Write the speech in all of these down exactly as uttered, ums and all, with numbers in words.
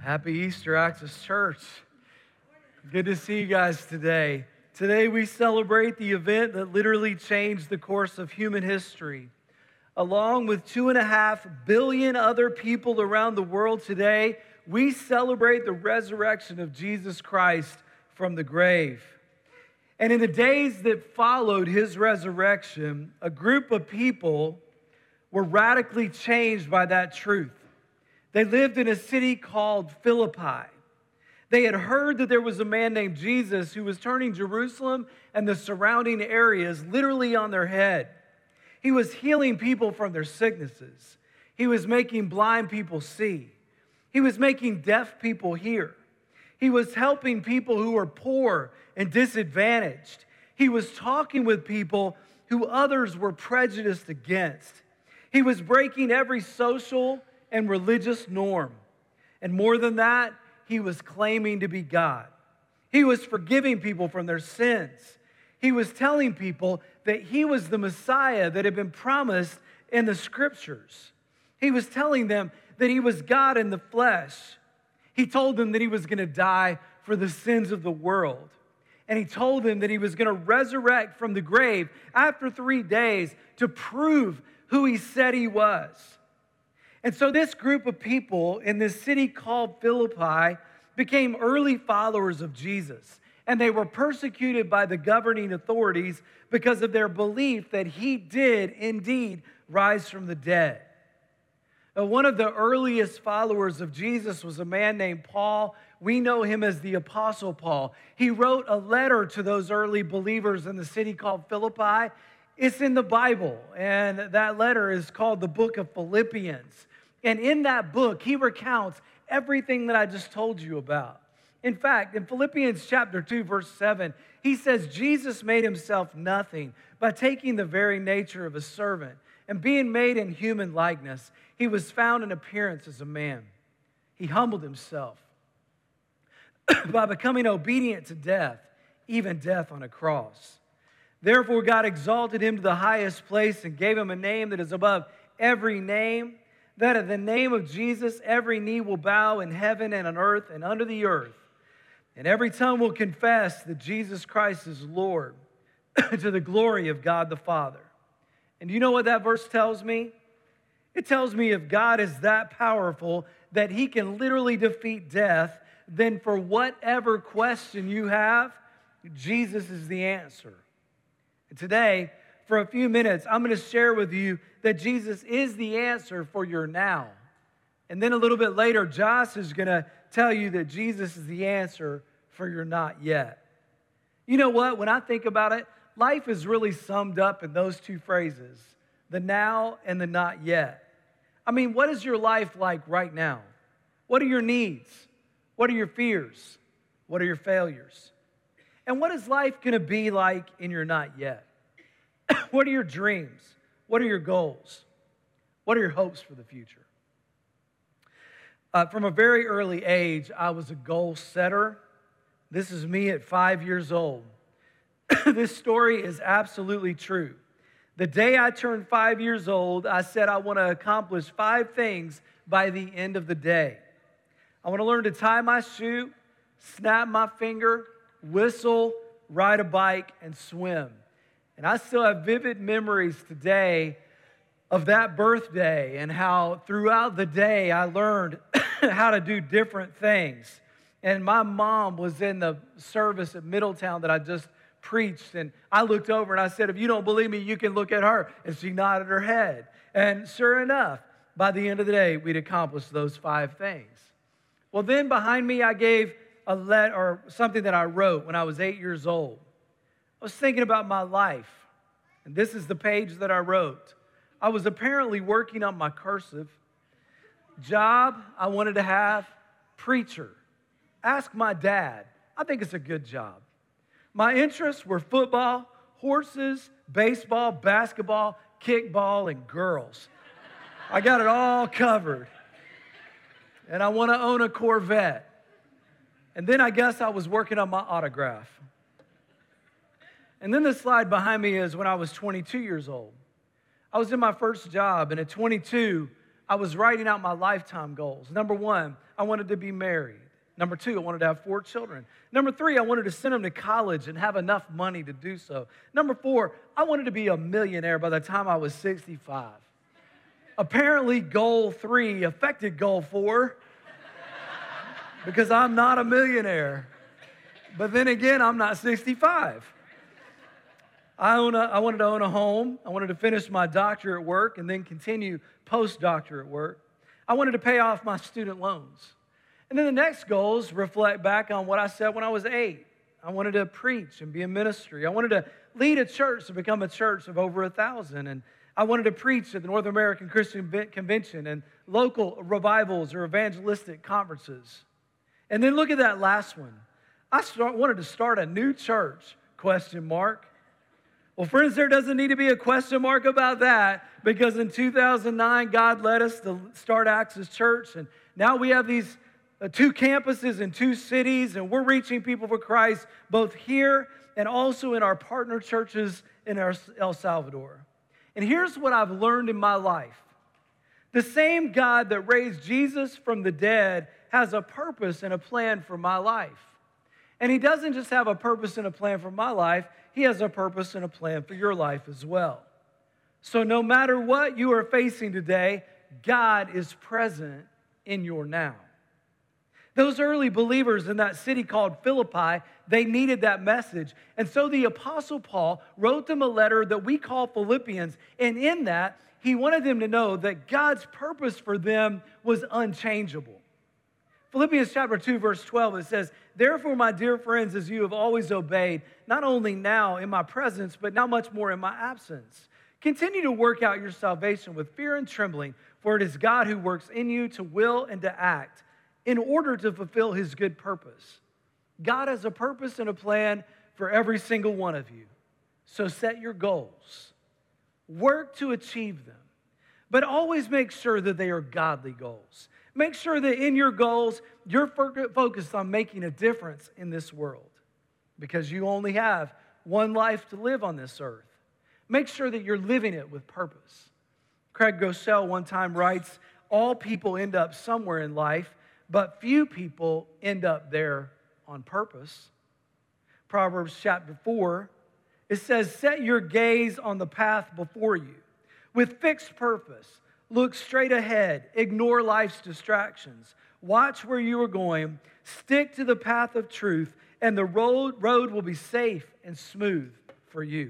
Happy Easter, Access Church. Good to see you guys today. Today we celebrate the event that literally changed the course of human history. Along with two and a half billion other people around the world today, we celebrate the resurrection of Jesus Christ from the grave. And in the days that followed his resurrection, a group of people were radically changed by that truth. They lived in a city called Philippi. They had heard that there was a man named Jesus who was turning Jerusalem and the surrounding areas literally on their head. He was healing people from their sicknesses. He was making blind people see. He was making deaf people hear. He was helping people who were poor and disadvantaged. He was talking with people who others were prejudiced against. He was breaking every social and religious norm. And more than that, he was claiming to be God. He was forgiving people from their sins. He was telling people that he was the Messiah that had been promised in the Scriptures. He was telling them that he was God in the flesh. He told them that he was going to die for the sins of the world. And he told them that he was going to resurrect from the grave after three days to prove who he said he was. And so this group of people in this city called Philippi became early followers of Jesus. And they were persecuted by the governing authorities because of their belief that he did indeed rise from the dead. Now, one of the earliest followers of Jesus was a man named Paul. We know him as the Apostle Paul. He wrote a letter to those early believers in the city called Philippi. It's in the Bible, and that letter is called the book of Philippians. And in that book, he recounts everything that I just told you about. In fact, in Philippians chapter two, verse seven, he says, Jesus made himself nothing by taking the very nature of a servant, and being made in human likeness, he was found in appearance as a man. He humbled himself by becoming obedient to death, even death on a cross. Therefore, God exalted him to the highest place and gave him a name that is above every name, that at the name of Jesus, every knee will bow in heaven and on earth and under the earth, and every tongue will confess that Jesus Christ is Lord, to the glory of God the Father. And do you know what that verse tells me? It tells me if God is that powerful that he can literally defeat death, then for whatever question you have, Jesus is the answer. And today, for a few minutes, I'm going to share with you that Jesus is the answer for your now. And then a little bit later, Josh is going to tell you that Jesus is the answer for your not yet. You know what? When I think about it, life is really summed up in those two phrases, the now and the not yet. I mean, what is your life like right now? What are your needs? What are your fears? What are your failures? And what is life going to be like in your not yet? What are your dreams? What are your goals? What are your hopes for the future? Uh, from a very early age, I was a goal setter. This is me at five years old. This story is absolutely true. The day I turned five years old, I said I want to accomplish five things by the end of the day. I want to learn to tie my shoe, snap my finger, whistle, ride a bike, and swim. And I still have vivid memories today of that birthday and how throughout the day I learned how to do different things. And my mom was in the service at Middletown that I just preached, and I looked over and I said, if you don't believe me, you can look at her. And she nodded her head. And sure enough, by the end of the day, we'd accomplished those five things. Well, then behind me, I gave a letter or something that I wrote when I was eight years old. I was thinking about my life, and this is the page that I wrote. I was apparently working on my cursive. Job I wanted to have, preacher. Ask my dad. I think it's a good job. My interests were football, horses, baseball, basketball, kickball, and girls. I got it all covered. And I want to own a Corvette. And then I guess I was working on my autograph. And then the slide behind me is when I was twenty-two years old. I was in my first job, and at twenty-two, I was writing out my lifetime goals. Number one, I wanted to be married. Number two, I wanted to have four children. Number three, I wanted to send them to college and have enough money to do so. Number four, I wanted to be a millionaire by the time I was sixty-five. Apparently, goal three affected goal four because I'm not a millionaire. But then again, I'm not sixty-five. I, own a, I wanted to own a home. I wanted to finish my doctorate work and then continue post-doctorate work. I wanted to pay off my student loans. And then the next goals reflect back on what I said when I was eight. I wanted to preach and be in ministry. I wanted to lead a church to become a church of over a thousand. And I wanted to preach at the North American Christian Convention and local revivals or evangelistic conferences. And then look at that last one. I start, wanted to start a new church, question mark. Well, friends, there doesn't need to be a question mark about that because in two thousand nine, God led us to start Access Church. And now we have these uh, two campuses in two cities, and we're reaching people for Christ both here and also in our partner churches in our El Salvador. And here's what I've learned in my life. The same God that raised Jesus from the dead has a purpose and a plan for my life. And he doesn't just have a purpose and a plan for my life, he has a purpose and a plan for your life as well. So no matter what you are facing today, God is present in your now. Those early believers in that city called Philippi, they needed that message. And so the Apostle Paul wrote them a letter that we call Philippians. And in that, he wanted them to know that God's purpose for them was unchangeable. Philippians chapter two, verse twelve, it says, "Therefore, my dear friends, as you have always obeyed, not only now in my presence, but now much more in my absence, continue to work out your salvation with fear and trembling, for it is God who works in you to will and to act in order to fulfill his good purpose." God has a purpose and a plan for every single one of you. So set your goals. Work to achieve them. But always make sure that they are godly goals. Make sure that in your goals, you're focused on making a difference in this world because you only have one life to live on this earth. Make sure that you're living it with purpose. Craig Groeschel one time writes, "All people end up somewhere in life, but few people end up there on purpose." Proverbs chapter four, it says, "Set your gaze on the path before you with fixed purpose. Look straight ahead. Ignore life's distractions. Watch where you are going. Stick to the path of truth, and the road, road will be safe and smooth for you."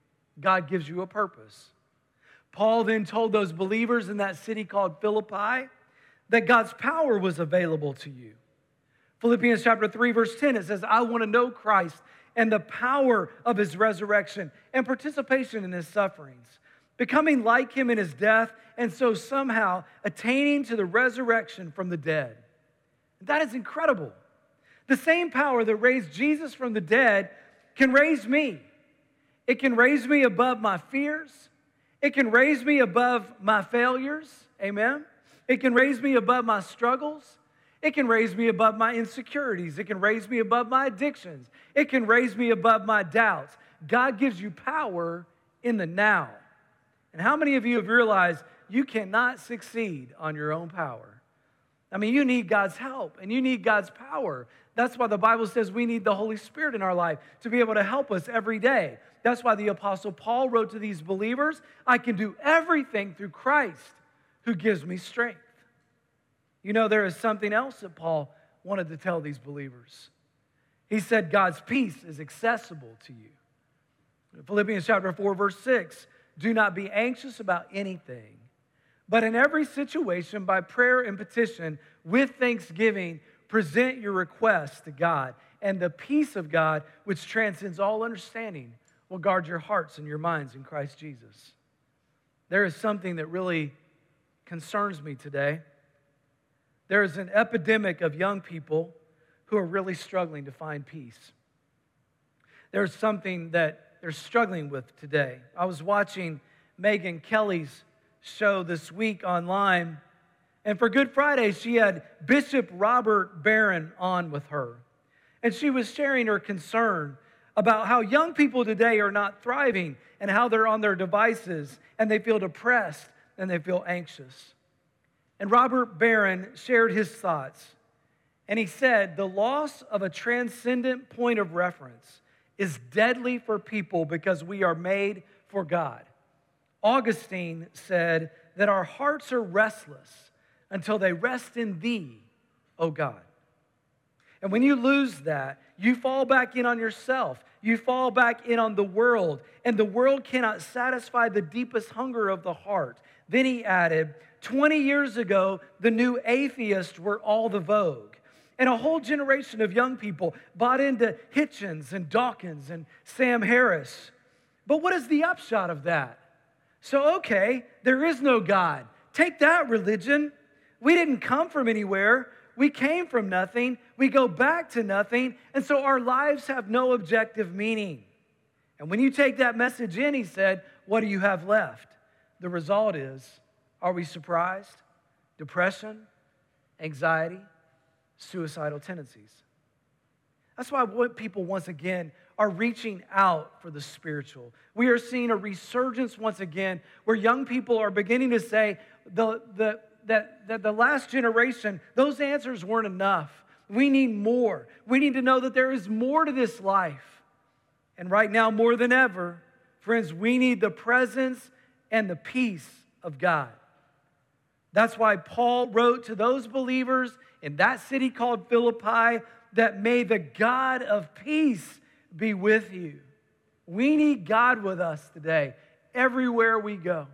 God gives you a purpose. Paul then told those believers in that city called Philippi that God's power was available to you. Philippians chapter three, verse ten, it says, "I want to know Christ and the power of his resurrection and participation in his sufferings, becoming like him in his death, and so somehow attaining to the resurrection from the dead." That is incredible. The same power that raised Jesus from the dead can raise me. It can raise me above my fears. It can raise me above my failures. Amen. It can raise me above my struggles. It can raise me above my insecurities. It can raise me above my addictions. It can raise me above my doubts. God gives you power in the now. And how many of you have realized you cannot succeed on your own power? I mean, you need God's help and you need God's power. That's why the Bible says we need the Holy Spirit in our life to be able to help us every day. That's why the Apostle Paul wrote to these believers, "I can do everything through Christ who gives me strength." You know, there is something else that Paul wanted to tell these believers. He said, God's peace is accessible to you. In Philippians chapter four, verse six, "Do not be anxious about anything, but in every situation, by prayer and petition, with thanksgiving, present your requests to God, and the peace of God, which transcends all understanding, will guard your hearts and your minds in Christ Jesus." There is something that really concerns me today. There is an epidemic of young people who are really struggling to find peace. There's something that they're struggling with today. I was watching Megyn Kelly's show this week online, and for Good Friday, she had Bishop Robert Barron on with her. And she was sharing her concern about how young people today are not thriving and how they're on their devices and they feel depressed and they feel anxious. And Robert Barron shared his thoughts. And he said, the loss of a transcendent point of reference is deadly for people because we are made for God. Augustine said that our hearts are restless until they rest in thee, O God. And when you lose that, you fall back in on yourself. You fall back in on the world, and the world cannot satisfy the deepest hunger of the heart. Then he added, twenty years ago, the new atheists were all the vogue. And a whole generation of young people bought into Hitchens and Dawkins and Sam Harris. But what is the upshot of that? So, okay, there is no God. Take that, religion. We didn't come from anywhere. We came from nothing. We go back to nothing. And so our lives have no objective meaning. And when you take that message in, he said, what do you have left? The result is, are we surprised? Depression, anxiety, suicidal tendencies. That's why what people, once again, are reaching out for the spiritual. We are seeing a resurgence once again where young people are beginning to say the, the, that, that the last generation, those answers weren't enough. We need more. We need to know that there is more to this life. And right now, more than ever, friends, we need the presence and the peace of God. That's why Paul wrote to those believers in that city called Philippi that may the God of peace be with you. We need God with us today, everywhere we go.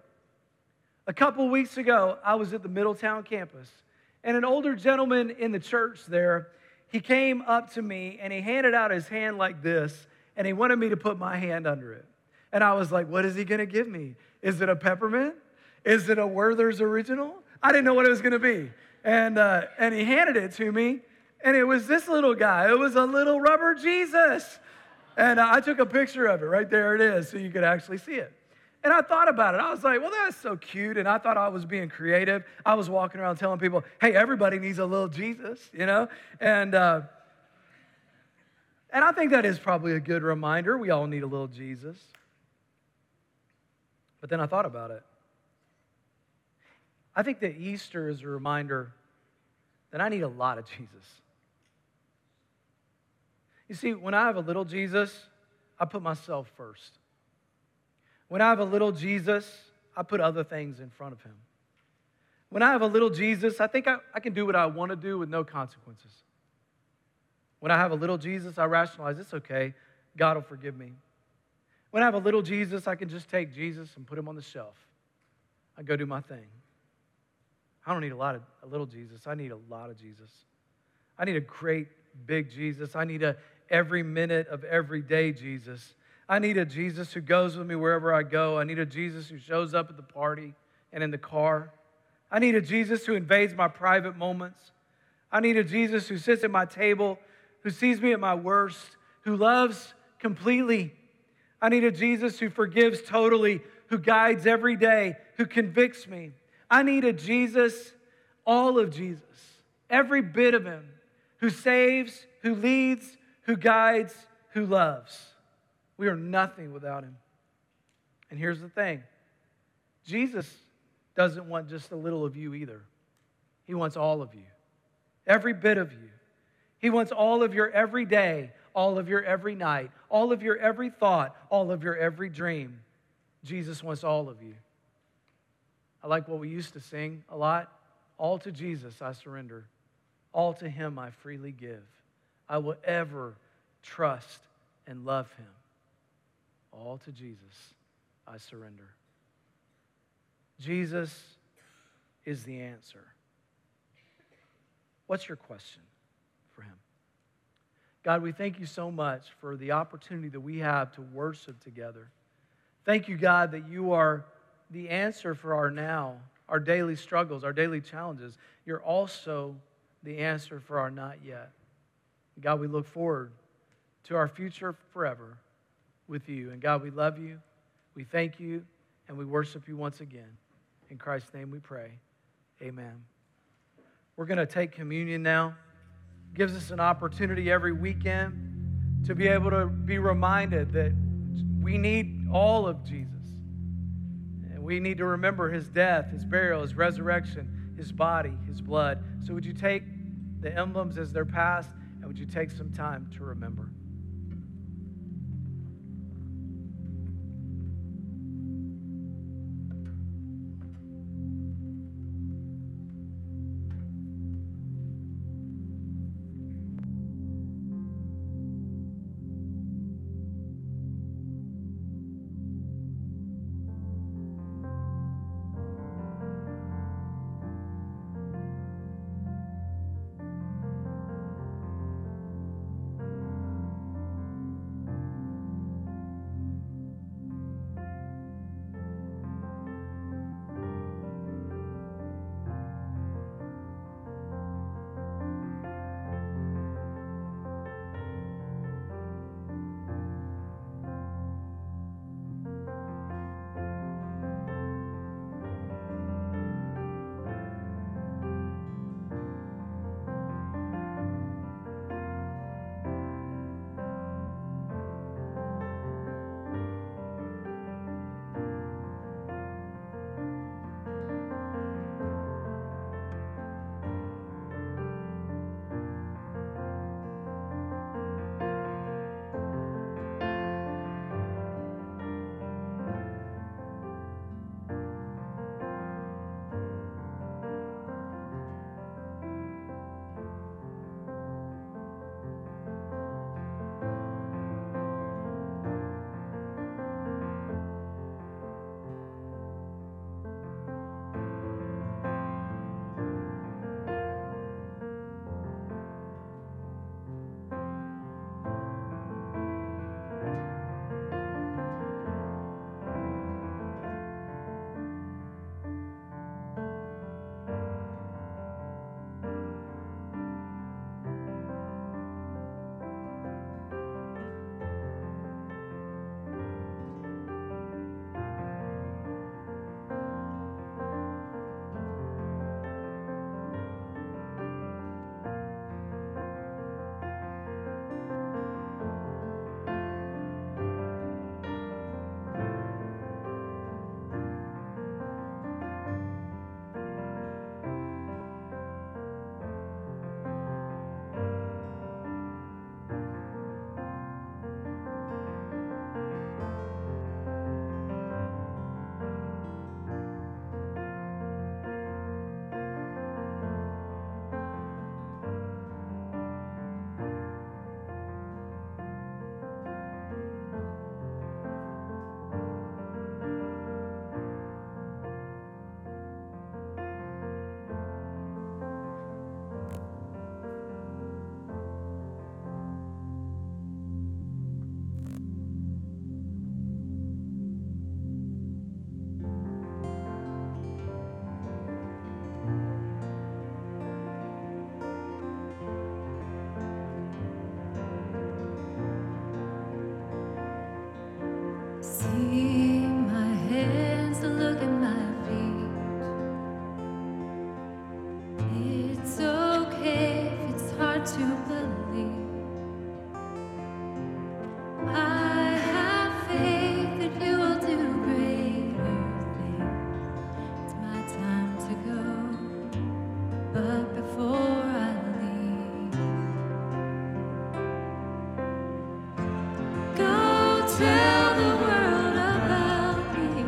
A couple weeks ago, I was at the Middletown campus, and an older gentleman in the church there, he came up to me and he handed out his hand like this, and he wanted me to put my hand under it. And I was like, what is he going to give me? Is it a peppermint? Is it a Werther's Original? I didn't know what it was going to be. And, uh, and he handed it to me, and it was this little guy. It was a little rubber Jesus. And uh, I took a picture of it. Right there it is, so you could actually see it. And I thought about it. I was like, well, that's so cute. And I thought I was being creative. I was walking around telling people, hey, everybody needs a little Jesus, you know? And, uh, and I think that is probably a good reminder. We all need a little Jesus. But then I thought about it. I think that Easter is a reminder that I need a lot of Jesus. You see, when I have a little Jesus, I put myself first. When I have a little Jesus, I put other things in front of him. When I have a little Jesus, I think I, I can do what I want to do with no consequences. When I have a little Jesus, I rationalize, it's okay, God will forgive me. When I have a little Jesus, I can just take Jesus and put him on the shelf. I go do my thing. I don't need a lot of a little Jesus. I need a lot of Jesus. I need a great big Jesus. I need a every minute of every day Jesus. I need a Jesus who goes with me wherever I go. I need a Jesus who shows up at the party and in the car. I need a Jesus who invades my private moments. I need a Jesus who sits at my table, who sees me at my worst, who loves completely. I need a Jesus who forgives totally, who guides every day, who convicts me. I need a Jesus, all of Jesus, every bit of him, who saves, who leads, who guides, who loves. We are nothing without him. And here's the thing. Jesus doesn't want just a little of you either. He wants all of you, every bit of you. He wants all of your every day, all of your every night, all of your every thought, all of your every dream. Jesus wants all of you. I like what we used to sing a lot. All to Jesus I surrender. All to him I freely give. I will ever trust and love him. All to Jesus I surrender. Jesus is the answer. What's your question for him? God, we thank you so much for the opportunity that we have to worship together. Thank you, God, that you are the answer for our now, our daily struggles, our daily challenges. You're also the answer for our not yet. God, we look forward to our future forever with you. And God, we love you, we thank you, and we worship you once again. In Christ's name we pray. Amen. We're going to take communion now. It gives us an opportunity every weekend to be able to be reminded that we need all of Jesus. And we need to remember his death, his burial, his resurrection, his body, his blood. So would you take the emblems as they're passed, and would you take some time to remember? See my hands, look at my feet. It's okay if it's hard to believe. I have faith that you will do greater things. It's my time to go, but before I leave, go tell the world about me.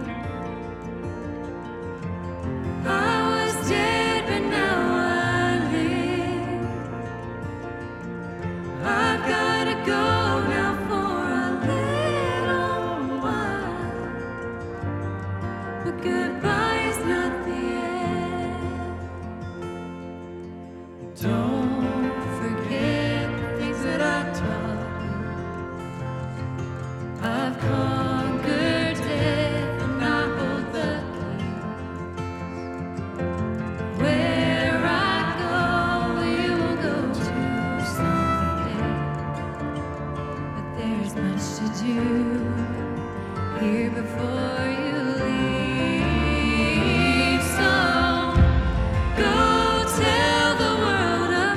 I was dead, but now I live. I've gotta go now for a little while, but goodbye is not the end. Don't forget the things that I taught you. I've conquered death and I hold the keys. Where I go, you will go to someday. But there's much to do here before you leave. So go tell the world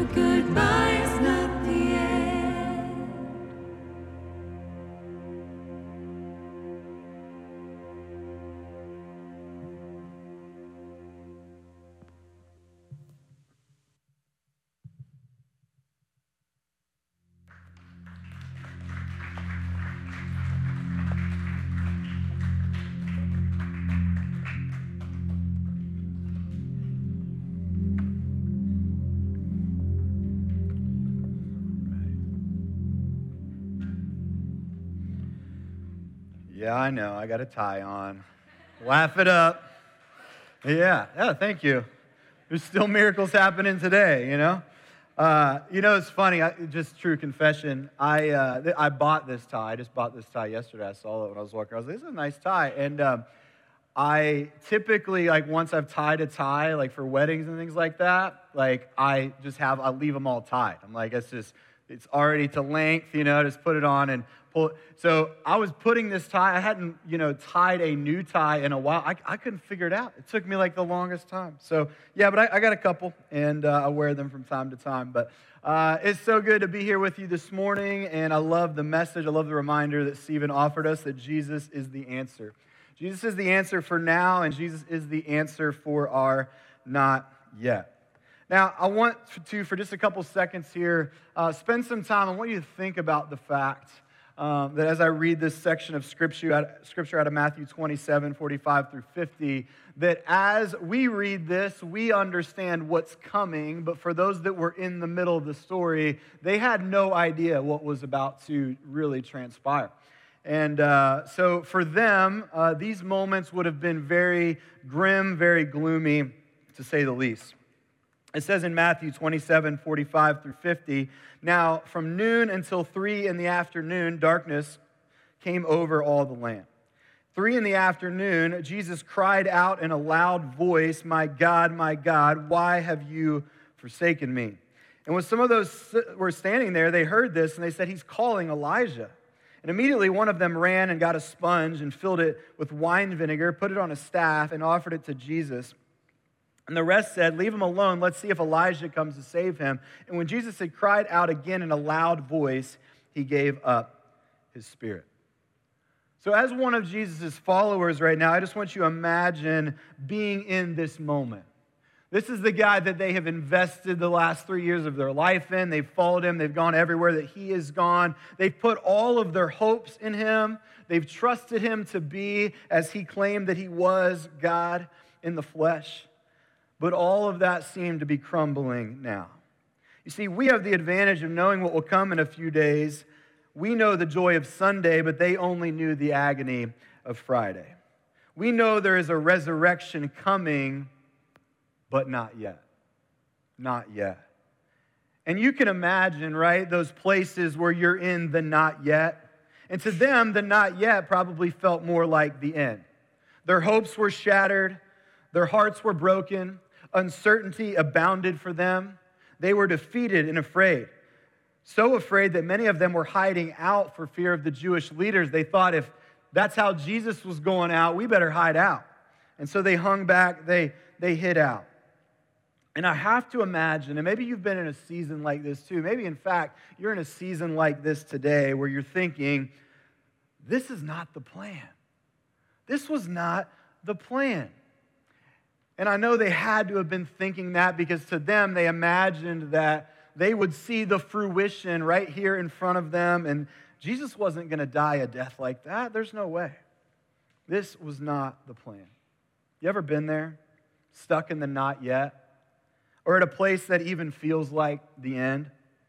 goodbye is not the end. Yeah, I know. I got a tie on. Laugh it up. Yeah, yeah, thank you. There's still miracles happening today, you know? Uh, you know, it's funny, I, just true confession. I uh, th- I bought this tie. I just bought this tie yesterday. I saw it when I was walking. I was like, this is a nice tie. And um, I typically, like, once I've tied a tie, like for weddings and things like that, like, I just have, I leave them all tied. I'm like, it's just, it's already to length, you know, just put it on and pull it. So I was putting this tie, I hadn't, you know, tied a new tie in a while. I, I couldn't figure it out. It took me like the longest time. So yeah, but I, I got a couple, and uh, I wear them from time to time. But uh, it's so good to be here with you this morning, and I love the message. I love the reminder that Stephen offered us that Jesus is the answer. Jesus is the answer for now, and Jesus is the answer for our not yet. Now, I want to, for just a couple seconds here, uh, spend some time. I want you to think about the fact um, that as I read this section of scripture out, scripture out of Matthew twenty-seven, forty-five through fifty, that as we read this, we understand what's coming, but for those that were in the middle of the story, they had no idea what was about to really transpire. And uh, so for them, uh, these moments would have been very grim, very gloomy, to say the least. It says in Matthew twenty-seven, forty-five through fifty, now from noon until three in the afternoon, darkness came over all the land. Three in the afternoon, Jesus cried out in a loud voice, my God, my God, why have you forsaken me? And when some of those were standing there, they heard this, and they said, he's calling Elijah. And immediately one of them ran and got a sponge and filled it with wine vinegar, put it on a staff, and offered it to Jesus. And the rest said, leave him alone. Let's see if Elijah comes to save him. And when Jesus had cried out again in a loud voice, he gave up his spirit. So as one of Jesus' followers right now, I just want you to imagine being in this moment. This is the guy that they have invested the last three years of their life in. They've followed him. They've gone everywhere that he has gone. They've put all of their hopes in him. They've trusted him to be, as he claimed that he was, God in the flesh. But all of that seemed to be crumbling now. You see, we have the advantage of knowing what will come in a few days. We know the joy of Sunday, but they only knew the agony of Friday. We know there is a resurrection coming, but not yet. Not yet. And you can imagine, right, those places where you're in the not yet. And to them, the not yet probably felt more like the end. Their hopes were shattered. Their hearts were broken. Uncertainty abounded for them. They were defeated and afraid. So afraid that many of them were hiding out for fear of the Jewish leaders. They thought if that's how Jesus was going out, we better hide out. And so they hung back, they, they hid out. And I have to imagine, and maybe you've been in a season like this too. Maybe, in fact, you're in a season like this today where you're thinking, this is not the plan. This was not the plan. And I know they had to have been thinking that because to them, they imagined that they would see the fruition right here in front of them. And Jesus wasn't going to die a death like that. There's no way. This was not the plan. You ever been there? Stuck in the not yet? Or at a place that even feels like the end?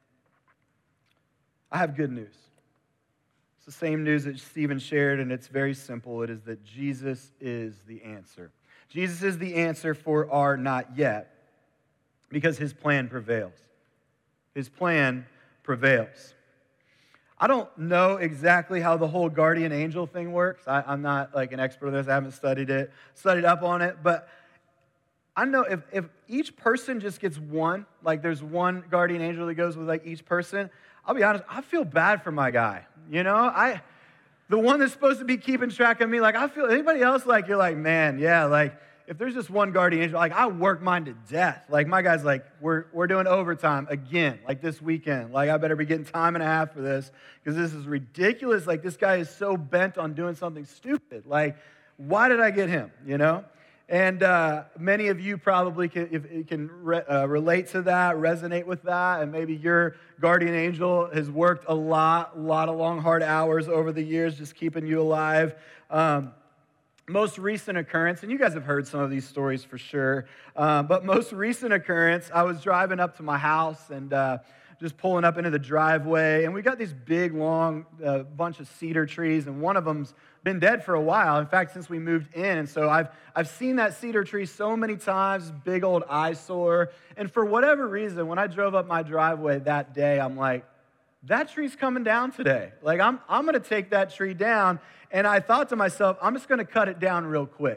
I have good news. It's the same news that Stephen shared, and it's very simple. It is that Jesus is the answer. Jesus is the answer for our not yet because his plan prevails. His plan prevails. I don't know exactly how the whole guardian angel thing works. I, I'm not like an expert on this. I haven't studied it, studied up on it. But I know if, if each person just gets one, like there's one guardian angel that goes with like each person, I'll be honest, I feel bad for my guy. You know, I... The one that's supposed to be keeping track of me, like I feel, anybody else like, you're like, man, yeah, like if there's just one guardian angel, like I work mine to death. Like my guy's like, we're we're doing overtime again, like this weekend. Like I better be getting time and a half for this because this is ridiculous. Like this guy is so bent on doing something stupid. Like, why did I get him? You know? And uh, many of you probably can, if, can re, uh, relate to that, resonate with that, and maybe your guardian angel has worked a lot, a lot of long, hard hours over the years, just keeping you alive. Um, most recent occurrence, and you guys have heard some of these stories for sure, uh, but most recent occurrence, I was driving up to my house and uh, just pulling up into the driveway, and we got these big, long uh, bunch of cedar trees, and one of them's been dead for a while. In fact, since we moved in, and so I've I've seen that cedar tree so many times, big old eyesore, and for whatever reason, when I drove up my driveway that day, I'm like, that tree's coming down today. Like, I'm I'm going to take that tree down, and I thought to myself, I'm just going to cut it down real quick.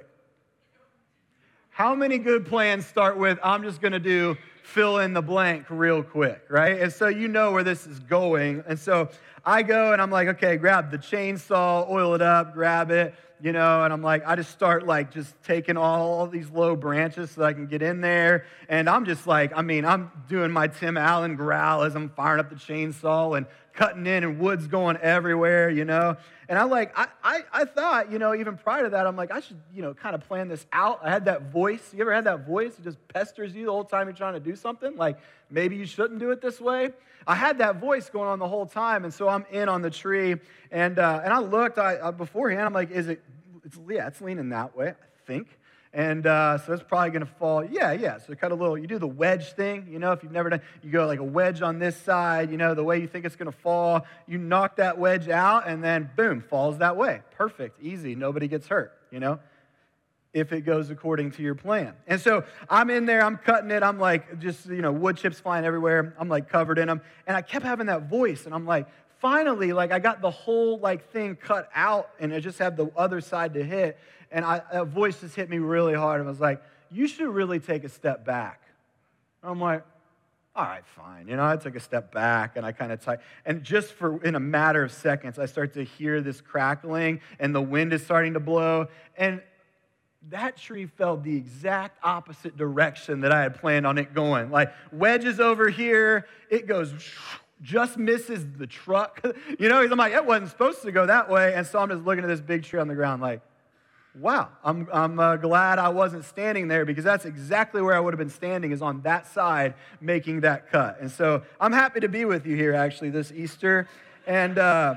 How many good plans start with, I'm just going to do fill in the blank real quick, right? And so you know where this is going. And so I go and I'm like, okay, grab the chainsaw, oil it up, grab it, you know, and I'm like, I just start like just taking all these low branches so that I can get in there. And I'm just like, I mean, I'm doing my Tim Allen growl as I'm firing up the chainsaw and cutting in and wood's going everywhere, you know. And I like, I, I, I thought, you know, even prior to that, I'm like, I should, you know, kind of plan this out. I had that voice. You ever had that voice that just pesters you the whole time you're trying to do something? Like, maybe you shouldn't do it this way. I had that voice going on the whole time, and so I'm in on the tree, and uh, and I looked I, uh, beforehand. I'm like, is it? It's yeah, it's leaning that way, I think, and uh, so it's probably going to fall. Yeah, yeah. So cut a little. You do the wedge thing, you know. If you've never done, you go like a wedge on this side, you know, the way you think it's going to fall. You knock that wedge out, and then boom, falls that way. Perfect, easy. Nobody gets hurt, you know, if it goes according to your plan. And so I'm in there, I'm cutting it, I'm like, just, you know, wood chips flying everywhere. I'm like covered in them. And I kept having that voice, and I'm like, finally, like I got the whole like thing cut out, and I just had the other side to hit. And I, a voice just hit me really hard, and I was like, you should really take a step back. I'm like, all right, fine. You know, I took a step back, and I kind of tight. And just for, in a matter of seconds, I start to hear this crackling, and the wind is starting to blow. And that tree fell the exact opposite direction that I had planned on it going. Like, wedges over here, it goes, just misses the truck. You know, I'm like, it wasn't supposed to go that way. And so I'm just looking at this big tree on the ground like, wow, I'm, I'm uh, glad I wasn't standing there, because that's exactly where I would have been standing, is on that side making that cut. And so I'm happy to be with you here, actually, this Easter. And, uh,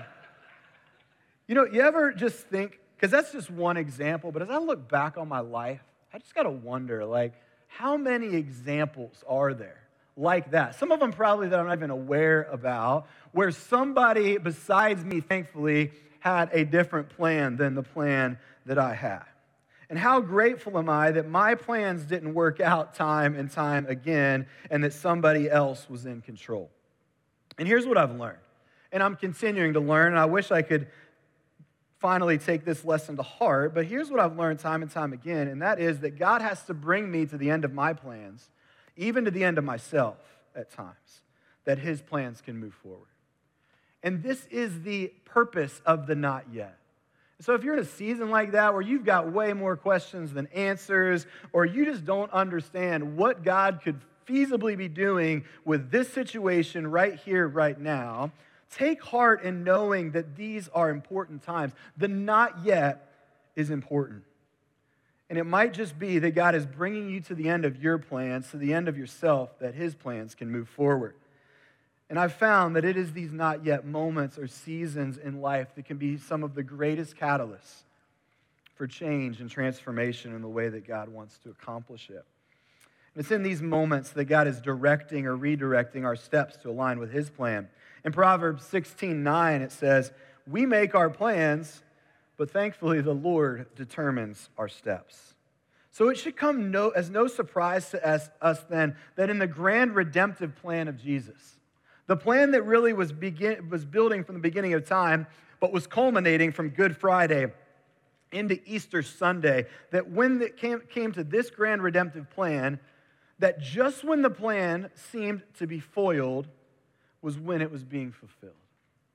you know, you ever just think, because that's just one example, but as I look back on my life, I just got to wonder, like, how many examples are there like that? Some of them probably that I'm not even aware about, where somebody besides me, thankfully, had a different plan than the plan that I had. And how grateful am I that my plans didn't work out time and time again, and that somebody else was in control. And here's what I've learned, and I'm continuing to learn, and I wish I could finally take this lesson to heart, but here's what I've learned time and time again, and that is that God has to bring me to the end of my plans, even to the end of myself at times, that his plans can move forward. And this is the purpose of the not yet. So if you're in a season like that where you've got way more questions than answers, or you just don't understand what God could feasibly be doing with this situation right here, right now, take heart in knowing that these are important times. The not yet is important. And it might just be that God is bringing you to the end of your plans, to the end of yourself, that his plans can move forward. And I've found that it is these not yet moments or seasons in life that can be some of the greatest catalysts for change and transformation in the way that God wants to accomplish it. And it's in these moments that God is directing or redirecting our steps to align with his plan. In Proverbs sixteen nine, it says, we make our plans, but thankfully the Lord determines our steps. So it should come no, as no surprise to us, us then that in the grand redemptive plan of Jesus, the plan that really was, begin, was building from the beginning of time, but was culminating from Good Friday into Easter Sunday, that when it came, came to this grand redemptive plan, that just when the plan seemed to be foiled was when it was being fulfilled.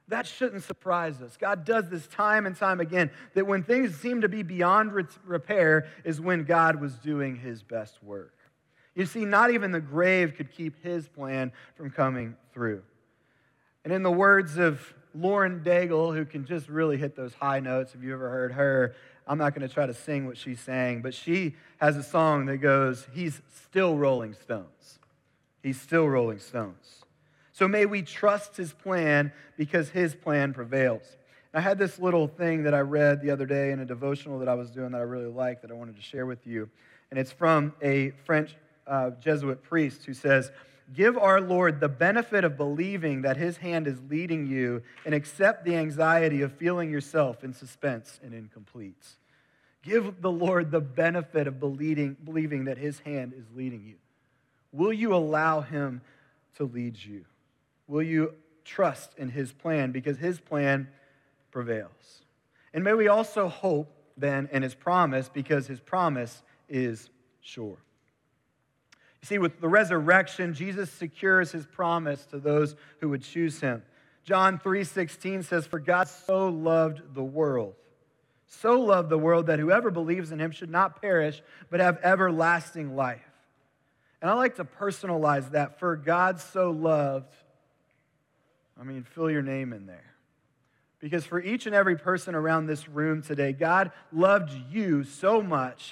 That shouldn't surprise us. God does this time and time again, that when things seem to be beyond repair is when God was doing his best work. You see, not even the grave could keep his plan from coming through. And in the words of Lauren Daigle, who can just really hit those high notes, if you ever heard her, I'm not going to try to sing what she sang, but she has a song that goes, he's still rolling stones. He's still rolling stones. So may we trust his plan because his plan prevails. I had this little thing that I read the other day in a devotional that I was doing that I really liked that I wanted to share with you. And it's from a French uh, Jesuit priest who says, give our Lord the benefit of believing that his hand is leading you and accept the anxiety of feeling yourself in suspense and incomplete. Give the Lord the benefit of believing, believing that his hand is leading you. Will you allow him to lead you? Will you trust in his plan? Because his plan prevails. And may we also hope then in his promise, because his promise is sure. You see, with the resurrection, Jesus secures his promise to those who would choose him. John three sixteen says, for God so loved the world, so loved the world that whoever believes in him should not perish, but have everlasting life. And I like to personalize that. For God so loved, I mean, fill your name in there. Because for each and every person around this room today, God loved you so much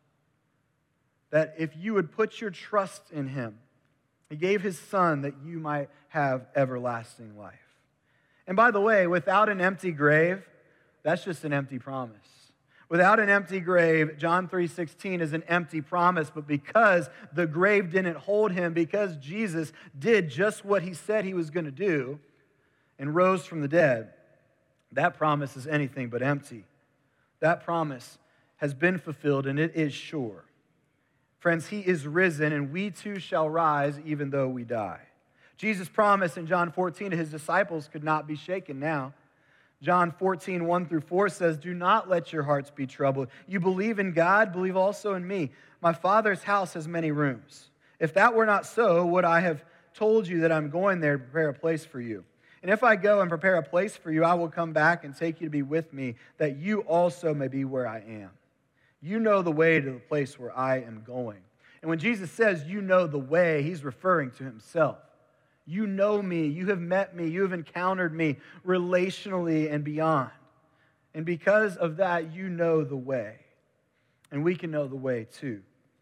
that if you would put your trust in him, he gave his son that you might have everlasting life. And by the way, without an empty grave, that's just an empty promise. Without an empty grave, John three sixteen is an empty promise, but because the grave didn't hold him, because Jesus did just what he said he was going to do and rose from the dead, that promise is anything but empty. That promise has been fulfilled and it is sure. Friends, he is risen and we too shall rise even though we die. Jesus' promise in John fourteen to his disciples could not be shaken now. John fourteen, one through four says, do not let your hearts be troubled. You believe in God, believe also in me. My Father's house has many rooms. If that were not so, would I have told you that I'm going there to prepare a place for you? And if I go and prepare a place for you, I will come back and take you to be with me, that you also may be where I am. You know the way to the place where I am going. And when Jesus says you know the way, he's referring to himself. You know me, you have met me, you have encountered me relationally and beyond. And because of that, you know the way. And we can know the way too.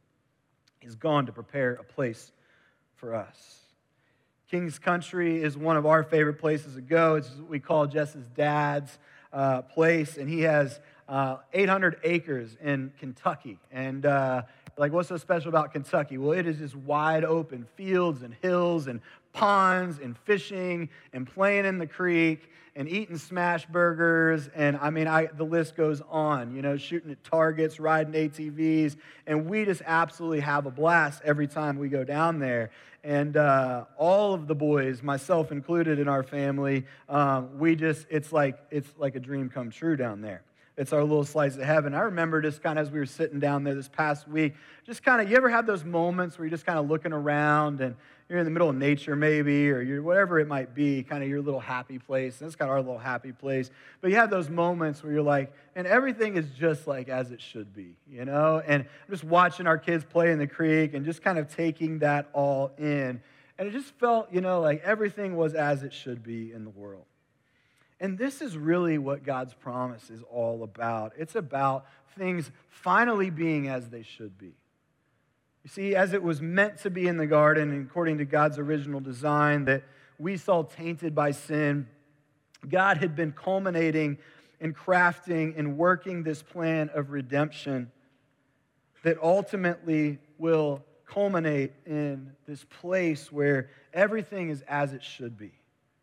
He's gone to prepare a place for us. King's Country is one of our favorite places to go. It's what we call Jess's dad's uh, place, and he has uh, eight hundred acres in Kentucky. And uh, like, what's so special about Kentucky? Well, it is just wide open fields and hills and ponds and fishing and playing in the creek and eating smash burgers. And I mean, I, the list goes on, you know, shooting at targets, riding A T Vs. And we just absolutely have a blast every time we go down there. And uh, all of the boys, myself included in our family, um, we just, it's like, it's like a dream come true down there. It's our little slice of heaven. I remember just kind of as we were sitting down there this past week, just kind of, you ever have those moments where you're just kind of looking around and you're in the middle of nature maybe, or you're whatever it might be, kind of your little happy place. And it's kind of our little happy place. But you have those moments where you're like, and everything is just like as it should be, you know? And just watching our kids play in the creek and just kind of taking that all in. And it just felt, you know, like everything was as it should be in the world. And this is really what God's promise is all about. It's about things finally being as they should be. You see, as it was meant to be in the garden, and according to God's original design that we saw tainted by sin, God had been culminating and crafting and working this plan of redemption that ultimately will culminate in this place where everything is as it should be.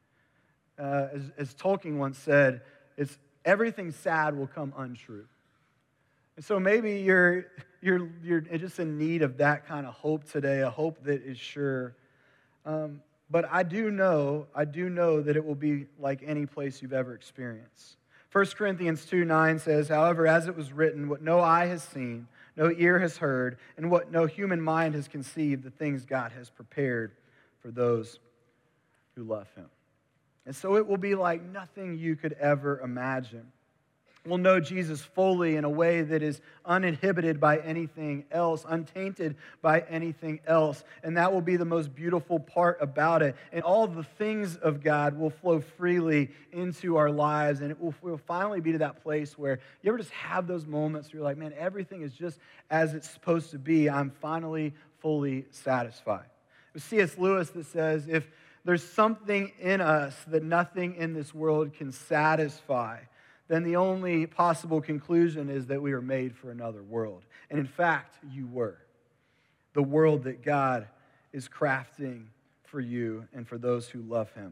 Uh, as, as Tolkien once said, it's everything sad will come untrue. And so maybe you're, you're, you're just in need of that kind of hope today, a hope that is sure. Um, but I do know, I do know that it will be like any place you've ever experienced. First Corinthians two nine says, however, as it was written, what no eye has seen, no ear has heard, and what no human mind has conceived, the things God has prepared for those who love him. And so it will be like nothing you could ever imagine. We'll know Jesus fully in a way that is uninhibited by anything else, untainted by anything else. And that will be the most beautiful part about it. And all the things of God will flow freely into our lives. And it will, will finally be to that place where you ever just have those moments where you're like, man, everything is just as it's supposed to be. I'm finally fully satisfied. It was C S Lewis that says, if there's something in us that nothing in this world can satisfy, then the only possible conclusion is that we were made for another world. And in fact, you were. The world that God is crafting for you and for those who love him.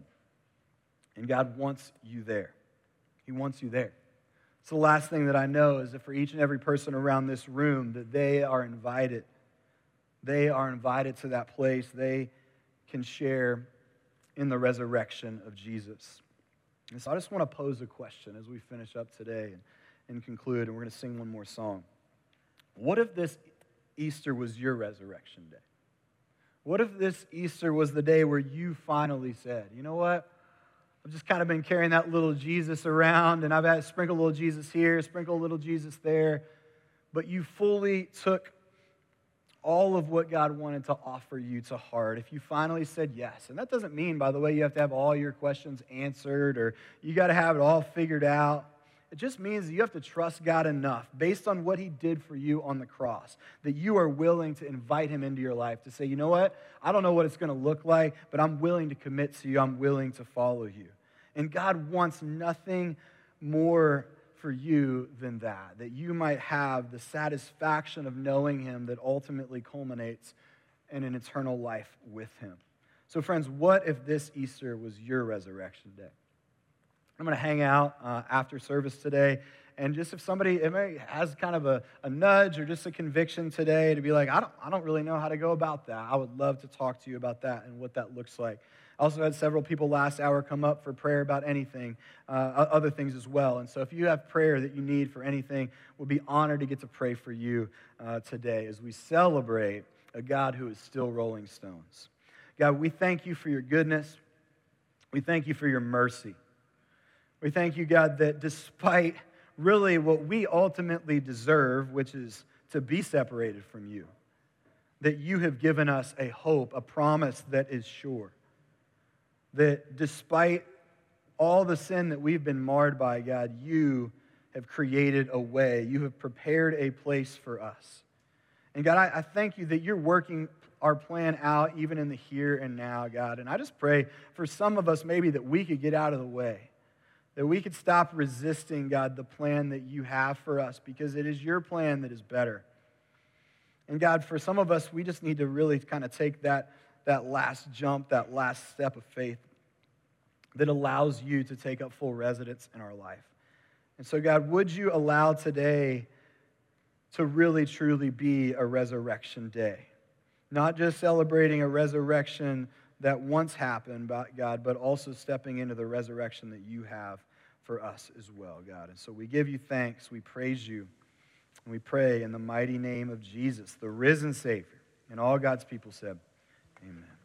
And God wants you there. He wants you there. So the last thing that I know is that for each and every person around this room, that they are invited. They are invited to that place. They can share in the resurrection of Jesus. And so I just want to pose a question as we finish up today and, and conclude, and we're going to sing one more song. What if this Easter was your resurrection day? What if this Easter was the day where you finally said, you know what? I've just kind of been carrying that little Jesus around, and I've had to sprinkle a little Jesus here, sprinkle a little Jesus there, but you fully took all of what God wanted to offer you to heart, if you finally said yes. And that doesn't mean, by the way, you have to have all your questions answered or you got to have it all figured out. It just means that you have to trust God enough based on what he did for you on the cross, that you are willing to invite him into your life, to say, you know what, I don't know what it's going to look like, but I'm willing to commit to you. I'm willing to follow you. And God wants nothing more for you than that, that you might have the satisfaction of knowing him that ultimately culminates in an eternal life with him. So friends, what if this Easter was your resurrection day? I'm going to hang out uh, after service today, and just if somebody if maybe has kind of a, a nudge or just a conviction today to be like, I don't, I don't really know how to go about that, I would love to talk to you about that and what that looks like. I also had several people last hour come up for prayer about anything, uh, other things as well. And so if you have prayer that you need for anything, we'll be honored to get to pray for you uh, today as we celebrate a God who is still rolling stones. God, we thank you for your goodness. We thank you for your mercy. We thank you, God, that despite really what we ultimately deserve, which is to be separated from you, that you have given us a hope, a promise that is sure. That despite all the sin that we've been marred by, God, you have created a way. You have prepared a place for us. And God, I, I thank you that you're working our plan out even in the here and now, God. And I just pray for some of us maybe that we could get out of the way, that we could stop resisting, God, the plan that you have for us, because it is your plan that is better. And God, for some of us, we just need to really kind of take that that last jump, that last step of faith that allows you to take up full residence in our life. And so, God, would you allow today to really, truly be a resurrection day? Not just celebrating a resurrection that once happened, God, but also stepping into the resurrection that you have for us as well, God. And so we give you thanks, we praise you, and we pray in the mighty name of Jesus, the risen Savior. And all God's people said, amen.